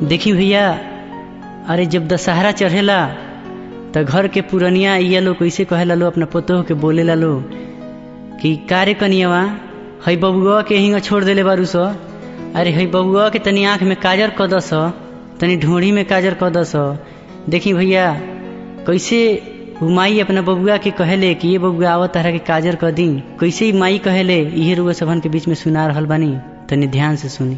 देखी भैया, अरे जब दशहरा चढ़ेला त घर के पुरनिया ये लोग कैसे कहेला लो अपना पोतोह के बोलेला लो कि कारे कनियावा हई बबुआ के हिंगा छोड़ देले बारू स। अरे हई बबुआ के तनी आँख में काजर क दस, तनी ढोड़ी में काजर क दस। देखी भैया कैसे माई अपना बबुआ के कहेले कि ये बबुआ आवत तारा के काजर क दी, कैसे ही माई कहेले इहे रुआ सबन के बीच में सुना रहल बानी, तनी ध्यान से सुनी।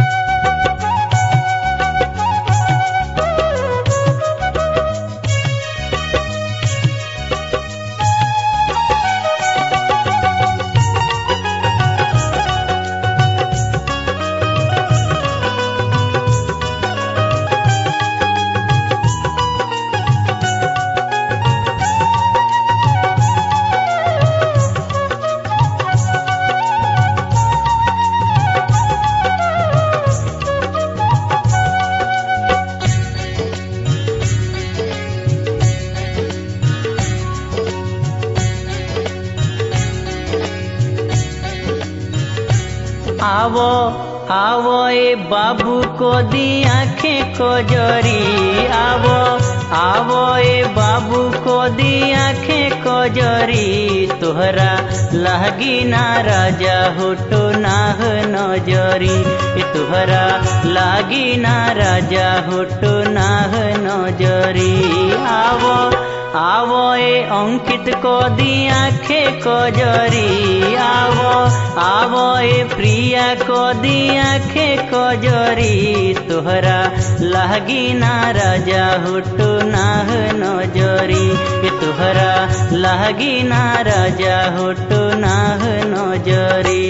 आवो आवो ए बाबू को दी आँखें को जरी, आवो आवो ए बाबू को दी आँखें को जरी। तोहरा लहगी ना राजा होटो नाह नजरी, तोहरा लागी ना राजा होटो नाह नजरी। आवो आवो ए अंकित को दी आँखें को जरी, आवो आवो ए प्रिया को दी आँखें को जरी। तोहरा लागी ना राजा होटो नाह नजरी, तोहरा लागी ना राजा होटो नाह नजरी।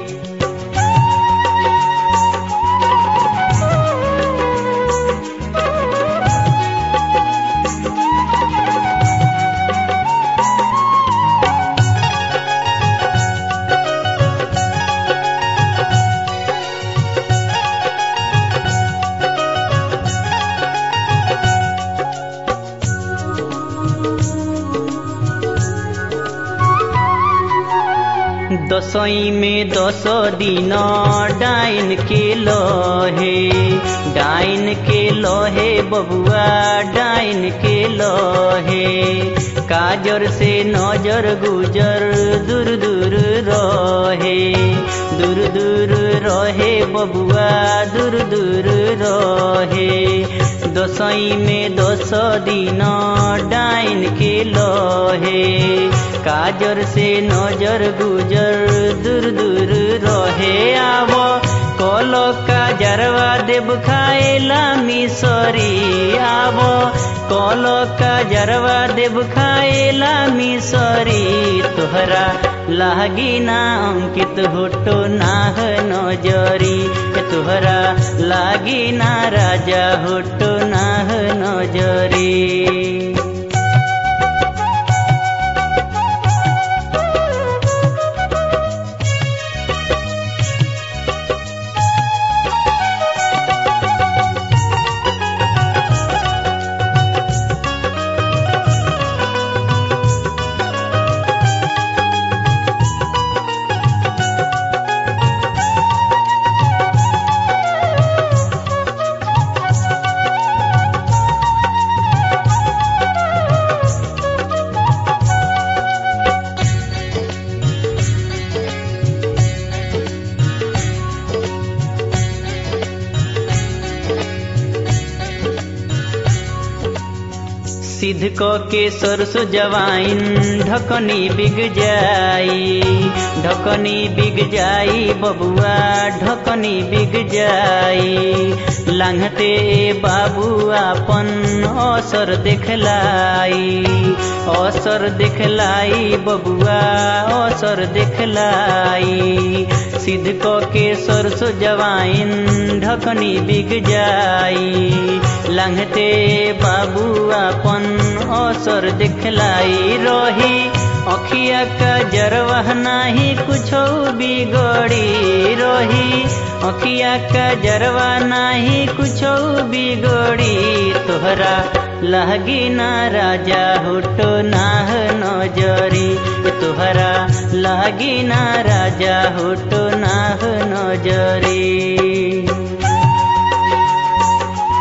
दसई में 10 दिन डाइन के लोहे, डाइन के लोहे बबुआ डाइन के लोहे। काजर से नजर गुजर दूर दूर रहे, दूर दूर रहे बबुआ दूर दूर रहे। दसई में 10 दिन डाइन के लोहे, काजर से नजर गुजर दूर दूर रहे। आवो कोलो काजरवा देव खाएला मिसरी, आवो कोलो काजरवा देव खाएला मिसरी। तोहरा लागी ना अंकित होटो नाह नजरी, तोहरा लागी ना राजा होटो नाह नजरी। सिद्ध को के सरसो जवाइन ढकनी बिग जाई, ढकनी बिग जाई बबुआ ढकनी बिग जाई। लांघते बाबू अपन असर देखलाई, असर देखलाई बबुआ असर देखलाई। सिद्ध को के सरसो जवाइन ढकनी बिग जाई, लांघते बाबू अपन असर दिखलाई। रही अखिया का जरवाह नाही कुछो बिगड़ी, रही अखिया का जरवा नाही कुछो बिगड़ी। तोहरा लागी ना राजा होटो नाह नजरी, तोहरा लागी ना राजा होटो नाह नजरी।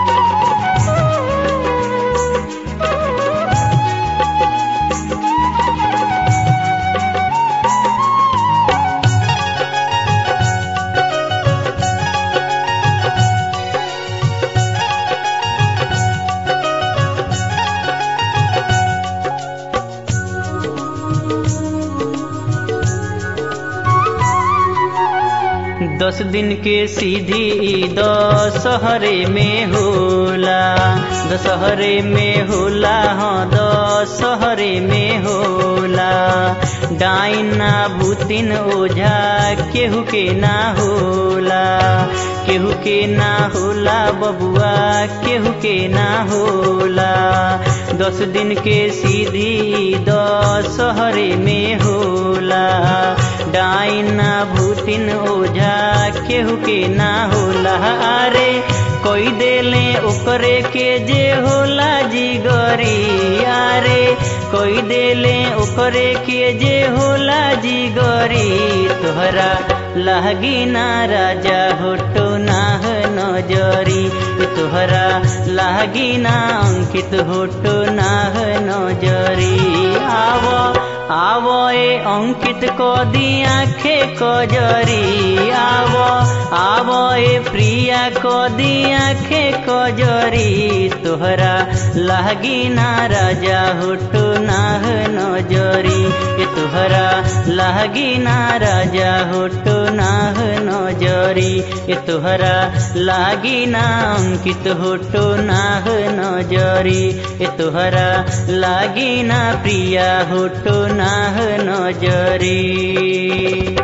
10 दिन के सीधी दशहरे में होला, दशहरे में होला, हाँ दशहरे में होला। डाइना भूतिन ओझा केहू के ना होला, केहू के ना होला बबुआ, केहू के ना होला। 10 दिन के सीधी दशहरे में होला। डाइना भूतिन ओझा केहू के ना होला। अरे कोई देले ओकरे के जे होला जिगरी, अरे कोई देले ओकरे के जे होला जिगरी। तोहरा लागी ना राजा होटो नाह नजरी, तोहरा लागी ना अंकित होटो नाह नजरी। आवो आवो ए अंकित को दी आँखे कजरी, आवो आवो ए प्रिया को दी आँखे कजरी। तोहरा लागी ना राजा होटो नाह नजरी, तोहरा लागी ना राजा होटो नाह नजरी। तोहरा लागी ना अंकित होटो नाह नजरी, तोहरा लागी ना प्रिया होटो नाह नजरी।